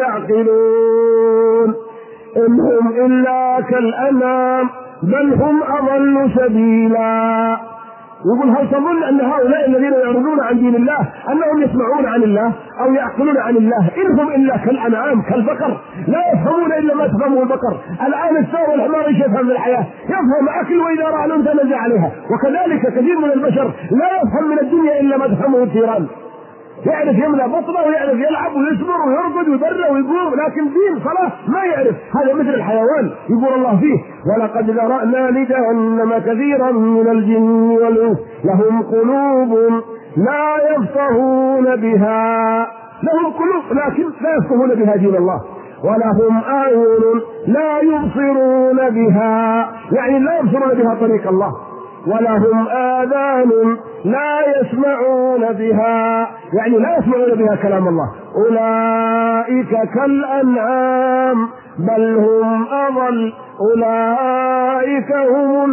A: يعقلون إن هم إلا كالأنعام بل هم أضل سبيلا. يقول: هل تظن أن هؤلاء الذين يعرضون عن دين الله أنهم يسمعون عن الله أو يعقلون عن الله؟ إنهم إلا كالأنعام كالبقر، لا يفهمون إلا ما تفهمه البقر. الآن الثور والحمار ايش يفهم من الحياة؟ يفهم أكل، وإذا رأى الأنثى نزع عليها. وكذلك كثير من البشر لا يفهم من الدنيا إلا ما تفهمه الثيران، يعرف يملأ بطنه ويعرف يلعب ويصبر ويرقد ويبرى ويقوم، لكن دين صلاة ما يعرف. هذا مثل الحيوان. يقول الله فيه: ولقد ذرأنا لجهنم كثيرا من الجن والإنس لهم قلوب لا يفقهون بها، لهم قلوب لكن لا يفقهون بها دين الله، ولهم أعين لا يبصرون بها، يعني لا يبصرون بها طريق الله، ولهم آذان لا يسمعون بها، يعني لا يسمعون بها كلام الله. أولئك كالأنعام بل هم أضل، أولئك هم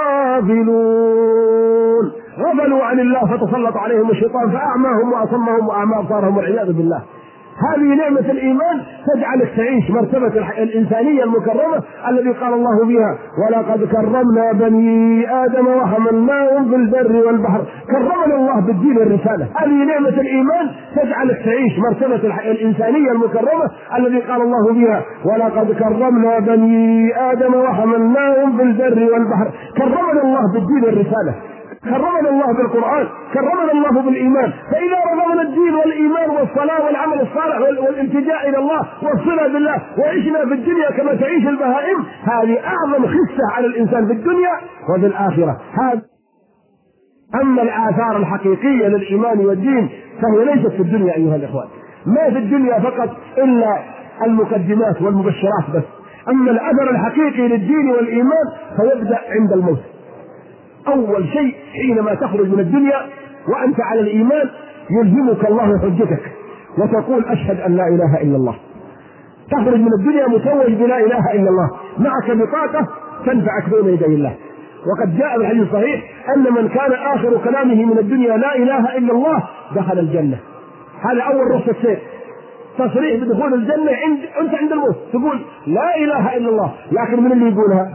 A: الغافلون، غفلوا عن الله فتسلط عليهم الشيطان فأعماهم وأصمهم وأعمى أبصارهم والعياذ بالله. هذه نعمة الإيمان تجعلك تعيش مرتبة الإنسانية المكرمة الذي قال الله بها ولقد كرمنا بني آدم وحملناهم في البر والبحر. كرمنا الله بالدين والرسالة. هذه نعمة الإيمان تجعلك تعيش مرتبة الإنسانية المكرمة الذي قال الله بها ولقد كرمنا بني آدم وحملناهم في البر والبحر. كرمنا الله بالدين والرسالة، كرمنا الله بالقرآن، كرمنا الله بالإيمان. فإذا رغبنا الدين والإيمان والصلاة والعمل الصالح والالتجاء إلى الله والصلة بالله وعشنا في الدنيا كما تعيش البهائم، هذه أعظم خسة على الإنسان في الدنيا وفي الآخرة. هذا أما الآثار الحقيقية للإيمان والدين فهي ليست في الدنيا أيها الإخوان، ما في الدنيا فقط إلا المقدمات والمبشرات بس. أما الأثر الحقيقي للدين والإيمان فيبدأ عند الموت. أول شيء حينما تخرج من الدنيا وأنت على الإيمان يلزمك الله حجتك وتقول أشهد أن لا إله إلا الله. تخرج من الدنيا متوج بلا إله إلا الله، معك بطاقة تنفعك بين يدي الله. وقد جاء بالحديث الصحيح أن من كان آخر كلامه من الدنيا لا إله إلا الله دخل الجنة. هذا أول رخصة سير، تصريح بدخول الجنة أنت عند الموت تقول لا إله إلا الله. لكن من اللي يقولها؟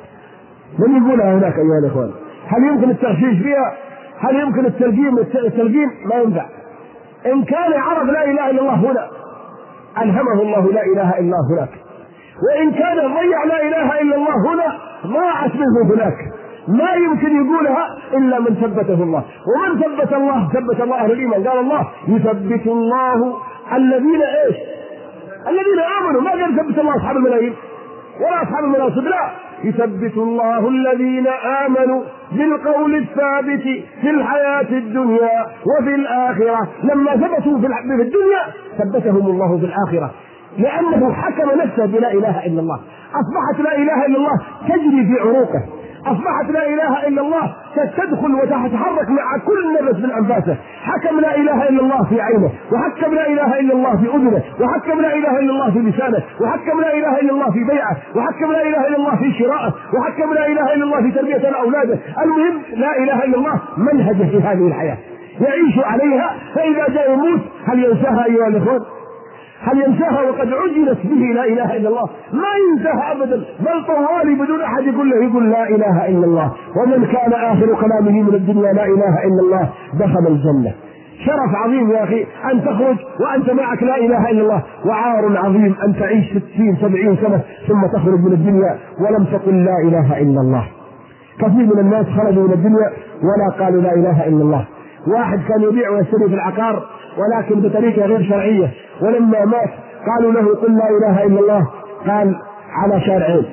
A: من يقولها هناك أيها الإخوان؟ هل يمكن التغشيش فيها؟ هل يمكن التلقين؟ ما ينفع. إن كان عرف لا إله إلا الله هنا ألهمه الله لا إله إلا الله هناك، وإن كان ضيع لا إله إلا الله هنا ضاعت منه هناك. ما يمكن يقولها إلا من ثبته الله، ومن ثبت الله ثبت الله أهل الإيمان. قال الله يثبت الله الذين إيش؟ الذين آمنوا. ما قال ثبت الله أصحاب الملايين ولا أصحاب المناصب، لا، يثبت الله الذين آمنوا بالقول الثابت في الحياة الدنيا وفي الآخرة. لما ثبتوا في الدنيا ثبتهم الله في الآخرة، لأنه حكم نفسه بلا إله إلا الله. أصبحت لا إله إلا الله تجري في عروقه، أصبحت لا إله إلا الله تدخل وتتحرك مع كل نفس من أنفاسه. حكم لا إله إلا الله في عينه، وحكم لا إله إلا الله في أذنه، وحكم لا إله إلا الله في لسانه، وحكم لا إله إلا الله في بيعه، وحكم لا إله إلا الله في شرائه، وحكم لا إله إلا الله في تربية أولاده. المهم لا إله إلا الله منهجه في هذه الحياة يعيش عليها. فإذا جاء يموت هل ينساها أيها الإخوان؟ هل ينساها وقد عجلت به لا إله إلا الله؟ ما ينساها أبدا، بل طوالي بدون أحد يقول له يقول لا إله إلا الله. ومن كان آخر كلامه من الدنيا لا إله إلا الله دخل الجنة. شرف عظيم يا أخي أن تخرج وأنت معك لا إله إلا الله، وعار عظيم أن تعيش 60-70 سنة ثم تخرج من الدنيا ولم تقل لا إله إلا الله. كثير من الناس خرجوا من الدنيا ولا قالوا لا إله إلا الله. واحد كان يبيع ويشتري في العقار ولكن بطريقة غير شرعية، ولما مات قالوا له قل لا إله إلا الله، قال على شارعين.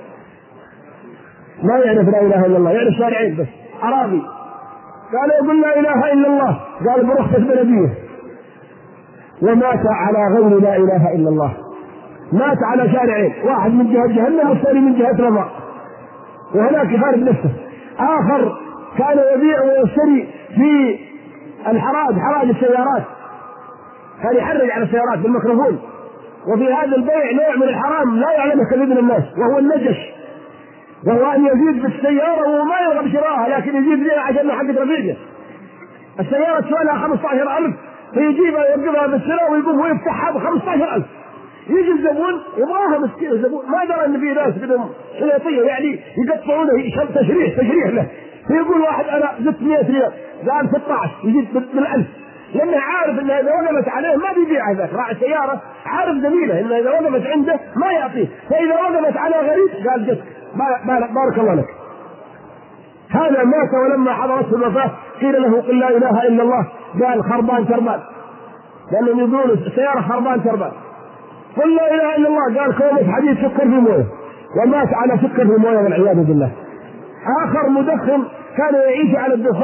A: ما يعرف لا إله إلا الله، يعرف شارعين بس، أراضي. قال يقول لا إله إلا الله، قال برخصة بلدية، ومات على غير لا إله إلا الله. مات على شارعين، واحد من جهة جهنم والثاني من جهة رضا، وهناك يخالف نفسه. آخر كان يبيع ويشتري في حراج السيارات، كان يحرج على السيارات بالميكروفون، وفي هذا البيع نوع من الحرام لا يعلمه كثير من الناس، وهو النجش، وهو أن يزيد بالسيارة وما يرغب شراءها، لكن يزيد بها عشان حق رفيقه. السيارة سؤالها 15,000 فيجيبها يرقبها بالسنة ويقوم ويفتحها ب15,000. يجي الزبون يبغاها مسكين، الزبون ما درى ان في ناس بدهم شريطيه يعني يقطعونه تشريح له، فيقول واحد انا 600 ريال، قال 16 يزيد بال1000، لانه عارف ان اذا وقفت عليه ما بيبيع. ذاك راعي السياره عارف زميله ان اذا وقفت عنده ما يعطيه، فاذا وقفت على غريب قال جسك بارك الله لك. هذا مات ولما حضرته الوفاه قيل له قل لا اله الا الله، قال خربان تربان، لانهم يقولون السياره خربان تربان. قل لا اله الا الله، قال كومة حديد سكر في مويه، ومات على سكر في مويه والعياذ بالله. اخر مدخن كان يعيش على الدخان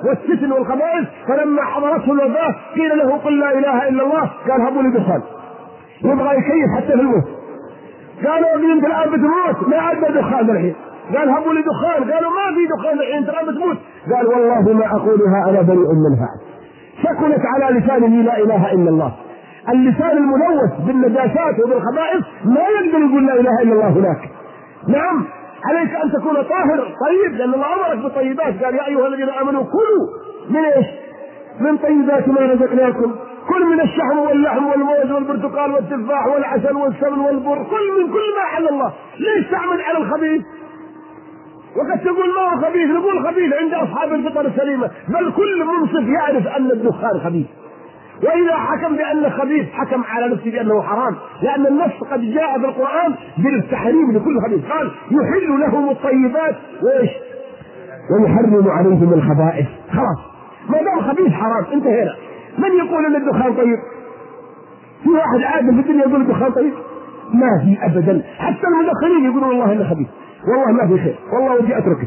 A: والستن والخبائث، فلما حضرته الوفاة قيل له قل لا إله إلا الله، قال هبوا لي دخان، يبغى يكيف حتى في الموت. قالوا انت الآن بتموت، ما عندنا دخان الحين، قال هبوا لي دخان، قالوا ما في دخان الحين انت الآن بتموت، قال والله ما أقولها أنا بريء منها. سكنت على لسانه لا إله إلا الله. اللسان الملوث بالنجاسات وبالخبائث ما يقدر يقول لا إله إلا الله هناك. نعم، عليك أن تكون طاهر طيب، لأن الله أمرك بالطيبات، قال يا أيها الذين آمنوا كلوا من إيش؟ من طيبات ما رزقناكم، كل من الشحم واللحم والموز والبرتقال والتفاح والعسل والسمن والبر، كل من كل ما حل الله. ليش تعمل على الخبيث؟ وقد تقول ما هو خبيث، نقول خبيث عند أصحاب الفطر السليمة، بل كل منصف يعرف أن الدخان خبيث، وإذا حكم بأنه خبيث حكم على نفسه بأنه حرام، لأن النص قد جاء في القرآن بالتحريم لكل خبيث، قال يحل لهم الطيبات وإيش؟ ويحرم عليهم الخبائث. خلاص ما دام خبيث حرام انتهينا. من يقول أن الدخان طيب؟ في واحد عادل في الدنيا يقول الدخان طيب؟ ما في أبدا، حتى المدخنين يقولون والله إنه خبيث، والله ما في خير، والله ودي أتركه،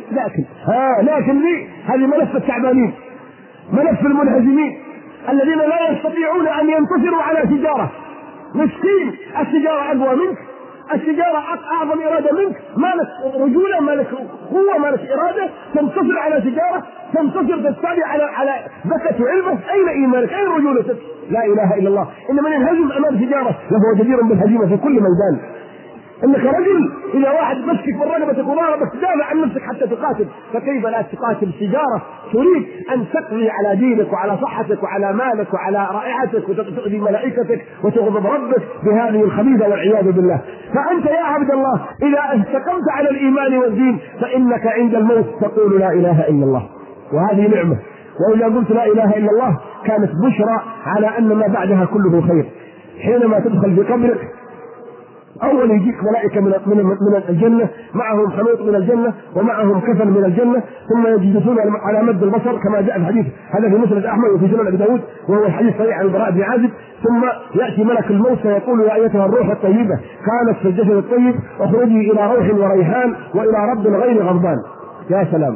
A: لكن لي هذه ملف التعبانين، ملف المنهزمين الذين لا يستطيعون أن ينتصروا على تجارة. مسكين، التجارة أقوى منك، التجارة أعظم إرادة منك، مالك رجولة، مالك قوة، مالك إرادة، تنتصر على تجارة، تنتصر تستعلي على بكة وعلبة. أين إيمانك؟ أين رجولتك؟ لا إله إلا الله. إن من ينهزم أمام تجارة لهو جدير بالهزيمة في كل ميدان. انك رجل اذا واحد مسك بالرقبه وضاربك تدافع عن نفسك حتى تقاتل، فكيف لا تقاتل تجاره تريد ان تقضي على دينك وعلى صحتك وعلى مالك وعلى رائحتك وتؤذي ملائكتك وتغضب ربك بهذه الخبيثه والعياذ بالله. فانت يا عبد الله اذا استقمت على الايمان والدين فانك عند الموت تقول لا اله الا الله، وهذه نعمه. واذا قلت لا اله الا الله كانت بشرى على ان ما بعدها كله خير. حينما تدخل في قبرك أول يجيك ملائكة من الجنة، معهم حنوط من الجنة ومعهم كفن من الجنة، ثم يجلسون على مد البصر كما جاء الحديث هذا في مسند أحمد وفي سنن أبي داود، وهو الحديث صحيح عن البراء بن عازب. ثم يأتي ملك الموت فيقول يا أيتها الروح الطيبة كانت في الجسد الطيب اخرجي إلى روح وريحان وإلى رب غير غضبان. يا سلام.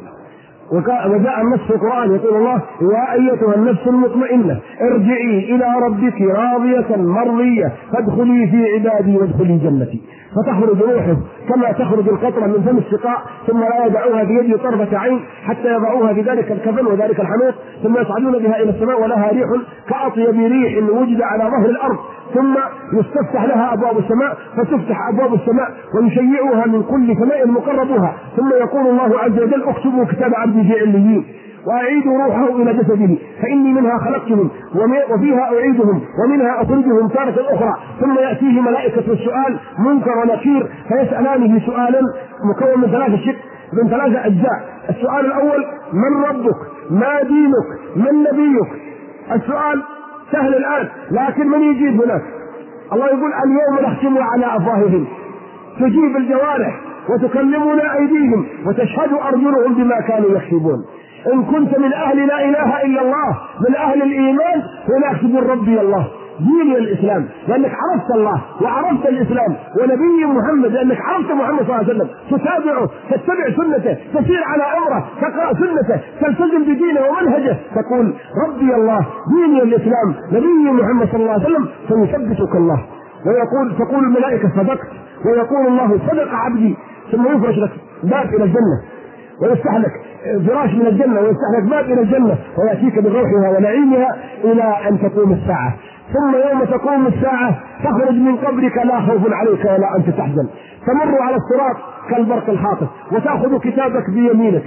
A: وجاء النص في القرآن يقول الله يا أيتها النفس المطمئنة ارجعي إلى ربك راضية مرضية فادخلي في عبادي وادخلي جنتي. فتخرج روحه كما تخرج القطرة من فم السقاء، ثم لا يدعوها في يده طرفة عين حتى يضعوها في ذلك الكفن وذلك الحنوط، ثم يصعدون بها إلى السماء ولها ريح كأطيب ريح وجد على ظهر الأرض، ثم يستفتح لها أبواب السماء فتفتح أبواب السماء ويشيعها من كل سماء مقربها، ثم يقول الله عز وجل اكتبوا كتاب عبدي في عليين وأعيدوا روحه إلى جسده فإني منها خلقتهم وفيها أعيدهم ومنها أخرجهم تارة أخرى. ثم يأتيه ملائكة السؤال منكر ونكير فيسألانه سؤالا مكون من ثلاثة أجزاء. السؤال الأول من ربك؟ ما دينك؟ من نبيك؟ السؤال سهل الآن، لكن من يجيب هناك؟ الله يقول اليوم نختم على أفواههم، تجيب الجوارح وتكلمنا أيديهم وتشهد أرجلهم بما كانوا يكسبون. إن كنت من أهل لا إله إلا الله من أهل الإيمان هناك تقول ربي الله دين الإسلام، لأنك عرفت الله وعرفت الإسلام ونبي محمد، لأنك عرفت محمد صلى الله عليه وسلم، تتابعه، تتبع سنته، تسير على أمره، تقرأ سنته، تلتزم بدينه ومنهجه، تقول ربي الله دين الإسلام نبي محمد صلى الله عليه وسلم، فيثبتك الله تقول الملائكة صدقت، ويقول الله صدق عبدي، ثم يفرش لك باب إلى الجنة ويفتح لك فراش من الجنة ويفتح لك باب إلى الجنة ويأتيك بروحها ونعيمها إلى أن تقوم الساعة. ثم يوم تقوم الساعة تخرج من قبرك لا خوف عليك ولا أنت تحزن، تمر على الصراط كالبرق الخاطف وتأخذ كتابك بيمينك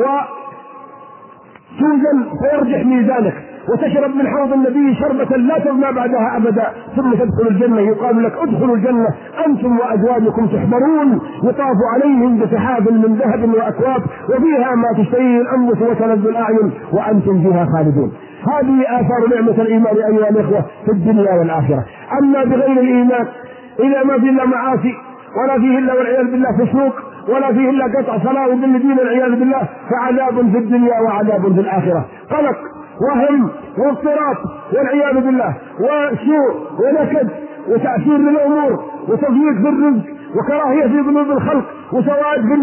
A: وتوزن فيرجح ميزانك وتشرب من حوض النبي شربة لا تظمأ بعدها أبدا، ثم تدخل الجنة يقال لك ادخلوا الجنة أنتم وأزواجكم تحبرون يطاف عليهم بسحاب من ذهب وأكواب وفيها ما تشتهيه الأنفس وتلذ الأعين وأنتم فيها خالدون. هذه آثار نعمة الإيمان أيها الإخوة في الدنيا والآخرة. أما بغير الإيمان إذا ما فيه إلا معاصي ولا فيه إلا والعياذ بالله فسوق ولا فيه إلا قطع صلاة وضل دين والعياذ بالله، فعذاب في الدنيا وعذاب في الآخرة، قلق وهم واضطراب والعياذ بالله وسوء ونكد وتأثير للأمور وتضييق في الرزق وكراهية في قلوب الخلق وسواد في الوجه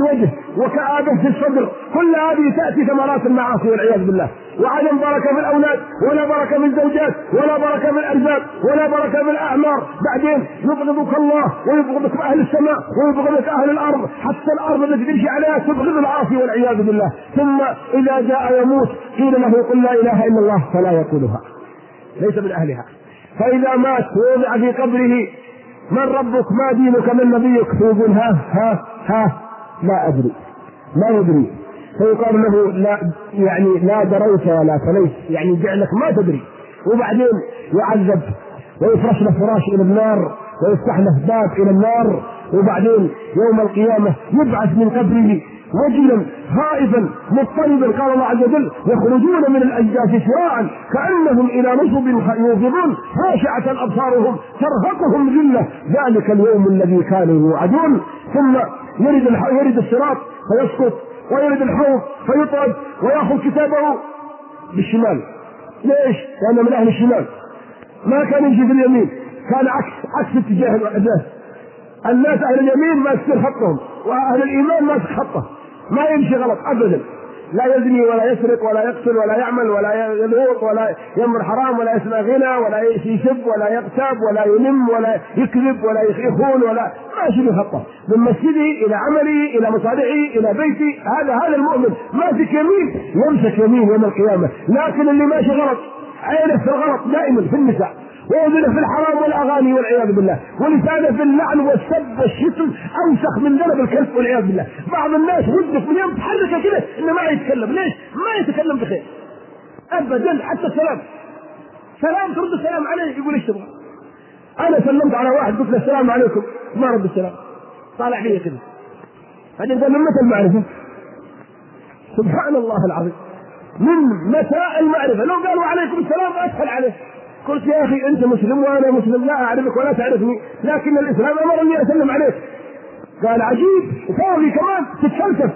A: وكآبة في الصدر، كل هذه تأتي ثمرات المعاصي والعياذ بالله، وعدم بركة في الأولاد، ولا بركة في الزوجات، ولا بركة في الأرزاق، ولا بركة في الأعمار. بعدين يبغضك الله ويبغضك أهل السماء ويبغضك أهل الأرض، حتى الأرض التي تمشي عليها تبغض العاصي والعياذ بالله. ثم إذا جاء يموت قيل له قل لا إله إلا الله فلا يقولها، ليس من أهلها. فإذا مات ووضع في قبره من ربك ما دينك من نبيك، فيقول ها لا أدري، لا يدري. فيقال له لا دريت ولا تليت، يعني جعلك ما تدري. وبعدين يعذب ويفرش له فراش إلى النار ويفتح له باب إلى النار. وبعدين يوم القيامة يبعث من قبره وجلا خائفا مضطربا. قال الله عز وجل يخرجون من الأجداث سراعا كأنهم إلى نصب يوفضون خاشعة أبصارهم ترهقهم ذلة ذلك اليوم الذي كانوا يوعدون. ثم يرد الصراط فيسقط، ويرد الحوض فيطرد ويأخذ كتابه بالشمال. ليش؟ لأنه من أهل الشمال، ما كان يمشي في اليمين، كان عكس اتجاه الناس. أهل اليمين ما يصير خطهم، وأهل الإيمان ما يصير خطه، ما يمشي غلط أبدا، لا يزني ولا يسرق ولا يقتل ولا يعمل ولا يلوط ولا يمر حرام ولا يسمع غنى ولا يسب ولا يغتاب ولا ينم ولا يكذب ولا يخون، ولا ماشي بخطه من مسجده إلى عمله إلى مصالحه إلى بيته. هذا المؤمن ماسك يمين، يمسك يمين يوم القيامة. لكن اللي ماشي غلط عينه في الغلط دائما في النساء، وأذنه في الحرام والأغاني والعياذ بالله، ولسانه في اللعن والسب والشتم أوسخ من ذنب الكلب والعياذ بالله. بعض الناس ودك من يوم تحركه كده إنه ما يتكلم. ليش؟ ما يتكلم بخير أبدا، حتى سلام ترد السلام عليه يقول ايش تبغى. أنا سلمت على واحد قلت له السلام عليكم ما رد السلام، طالع لي كده. بعدين قال من متى المعرفة؟ سبحان الله العظيم، من متى المعرفة؟ لو قالوا عليكم السلام أسهل عليه. قلت يا أخي أنت مسلم وأنا مسلم، لا أعرفك ولا تعرفني، لكن الإسلام أمرني أسلم عليك. قال عجيب، وفاضي كمان تتفلسف.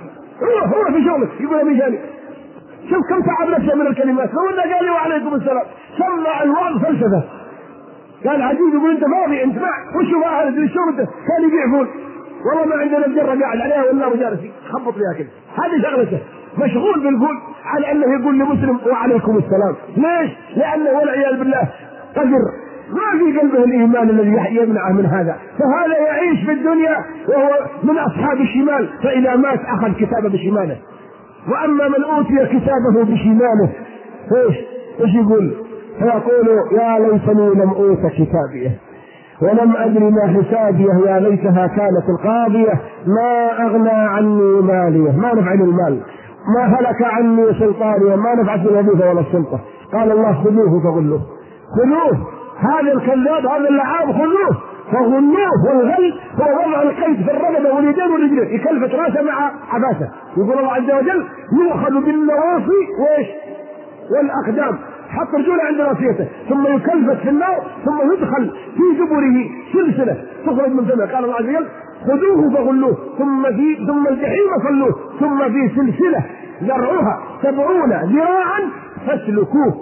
A: هو في شغلك يقول أبي جاني، شوف كم تعب نفسه من الكلمات. لو أنه قال لي وعليكم السلام سمع الوعظ فلسفة. قال عجيب، يقول أنت فاضي أنت وش هو أهل الشغل ده؟ كان يبيع فول، والله ما عندنا الجرة قاعد عليها والنار جالسين خبط فيها كده. هذه شغلته، مشغول بالفول على أنه يقول لمسلم وعليكم السلام. ليش؟ لأنه والعياذ بالله قدر ما في قلبه الإيمان الذي يمنعه من هذا، فهذا يعيش في الدنيا وهو من أصحاب الشمال، فإذا مات أخذ كتابه بشماله. وأما من أوتي كتابه بشماله ايش يقول؟ فيقول يا ليتني لم أوت كتابيه ولم أدري ما حسابيه يا ليتها كانت القاضية ما أغنى عني ماليه. ما نفعني المال، ما هلك عني سلطانيه، ما نفعت الوظيفة ولا السلطة. قال الله خذوه فغلوه. خذوه، هذا الكذاب هذا اللعاب خذوه فغلوه. والغل هو وضع القيد في الرقبة واليدين والرجلين، يكلفت راسه مع عباسه. يقول الله عز وجل يؤخذ بالنواصي والأقدام، حط رجوله عند راسيته، ثم يكلفت في النار، ثم يدخل في جبره سلسلة تخرج من فمه. قال الله عز وجل خذوه فغلوه ثم الجحيم صلوه ثم في سلسلة ذرعها 70 ذراعا فاسلكوه.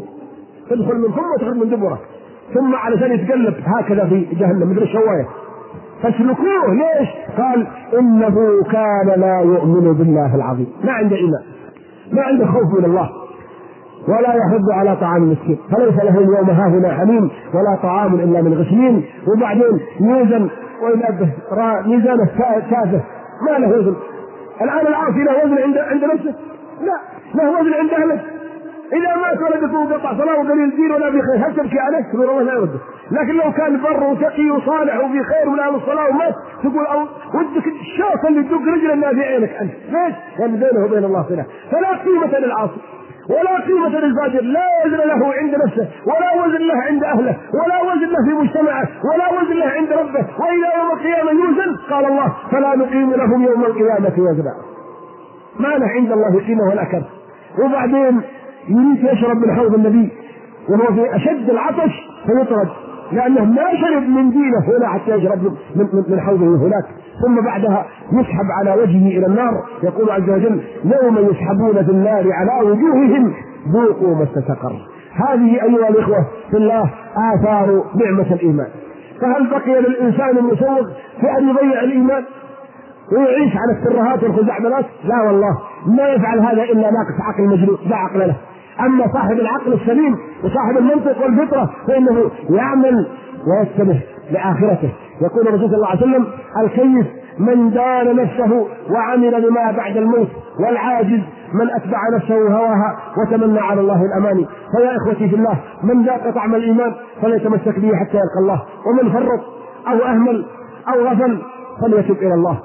A: تدخل من فمه وتخرج من دبره، ثم علشان يتقلب هكذا في جهنم مثل الشوايه. فاسلكوه. ليش؟ قال إنه كان لا يؤمن بالله العظيم، ما عنده إيمان، ما عنده خوف من الله، ولا يحض على طعام المسكين، فليس له اليوم هاهنا حميم ولا طعام إلا من غسلين. وبعدين يوزن وينبه ميزانه تافه ما له وزن. الآن العاصي له وزن عند نفسه؟ لا، له وزن عند أهله. إذا مات ولدك وقطع صلاة وقليل دين ولا بخير هل تبكي عليه؟ تقول الله لا يرده. لكن لو كان بر وتقي وصالح وفي خير ولا الصلاة ومات تقول ودك الشوكة اللي تدق رجل الناس في عينك أنت. ليش؟ لأن بينه وبين الله صلة. فلا قيمة للعاصي ولا قيمة للفاجر، لا وزن له عند نفسه ولا وزن له عند أهله ولا وزن له في مجتمعه ولا وزن له عند ربه. وإلى يوم القيامة يوزن. قال الله فلا نقيم لهم يوم القيامة وزنا. ما له عند الله قيمة ولا كرم. وبعدين يريد يشرب من حوض النبي وهو في أشد العطش فيطرد، لأنه ما شرب من دينه هنا حتى يشرب من حوضه هناك. ثم بعدها يسحب على وجهه إلى النار. يقول عز وجل يوم يسحبون في النار على وجوههم ذوقوا مس سقر. هذه أيها الإخوة في الله آثار نعمة الإيمان. فهل بقي للإنسان المسوق في أن يضيع الإيمان؟ ويعيش على الترهات والخزعبلات؟ لا والله، ما يفعل هذا إلا ناقص عقل مجنون لا عقل له. أما صاحب العقل السليم وصاحب المنطق والفطرة فإنه يعمل ويستمر لآخرته. يقول الرسول صلى الله عليه وسلم: الكيس من دان نفسه وعمل لما بعد الموت، والعاجز من أتبع نفسه هواها وتمنى على الله الأماني. فيا إخوتي في الله، من ذاق طعم الإيمان فليتمسك به حتى يلقى الله، ومن فرط أو أهمل أو غفل فليتب إلى الله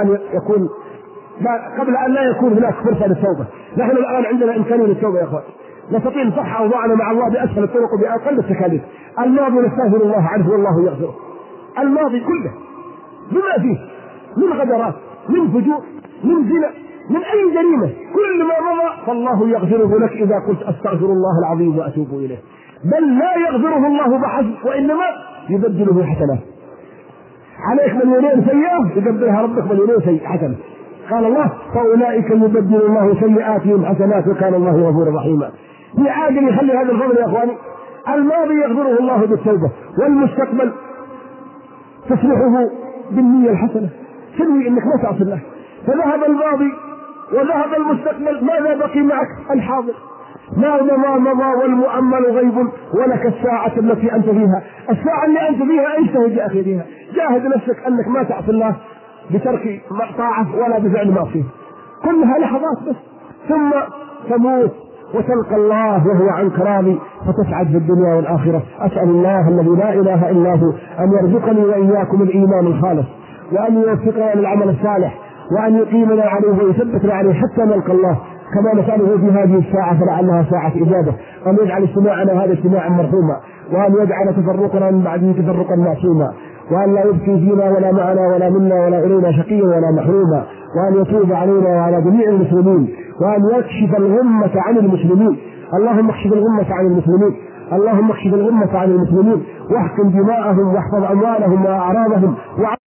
A: قبل أن لا يكون هناك فرصة للتوبة. نحن الآن عندنا إمكانية للتوبة يا أخوان، نستطيع نصحح أوضاعنا مع الله بأسهل الطرق وبأقل التكاليف. الماضي نستغفر الله عنه والله يغفره، الماضي كله بما فيه من غدرات، من فجور، من زنا، من أي جريمة، كل ما مضى فالله يغفره لك إذا قلت أستغفر الله العظيم وأتوب إليه. بل لا يغفره الله بحسب، وإنما يبدله حسنات. عليك مليونين سيئة يبدلها ربك مليونين حسنة. قال الله: فأولئك يبدل الله سيئاتهم حسنات وكان الله غفورا رحيما. في عاجل يخلي هذا الفضل يا اخواني. الماضي يغفره الله بالتوبة، والمستقبل تصلحه بالنية الحسنة، تنوي انك ما تعصي الله. فذهب الماضي وذهب المستقبل، ماذا بقي معك؟ الحاضر. ما مضى والمؤمل غيب، ولك الساعة التي أنت فيها. الساعة اللي أنت فيها اجتهد يا أخي فيها، جاهد نفسك أنك ما تعصي الله بترك طاعة ولا بفعل معصية، كلها لحظات بس، ثم تموت وتلقى الله وهو عنك راضي، فتسعد في الدنيا والآخرة. أسأل الله الذي لا إله إلا هو أن يرزقني وإياكم الإيمان الخالص، وأن يوفقنا للعمل الصالح، وأن يقيمنا عليه ويثبتنا عليه حتى نلقى الله، كما نسأله في هذه الساعة فلعلها ساعة إجابة. وأن يجعل اجتماعنا هذا اجتماعا مرحوما، وأن يجعل تفرقنا من بعده تفرقا معصوما، وأن لا يبقي فينا ولا معنا ولا منا ولا إلينا شقيا ولا محروما، وأن يتوب علينا وعلى جميع المسلمين، وأن يكشف الغمة عن المسلمين. اللهم اكشف الغمة عن المسلمين، اللهم اكشف الغمة عن المسلمين، واحكم دماءهم واحفظ أموالهم وأعراضهم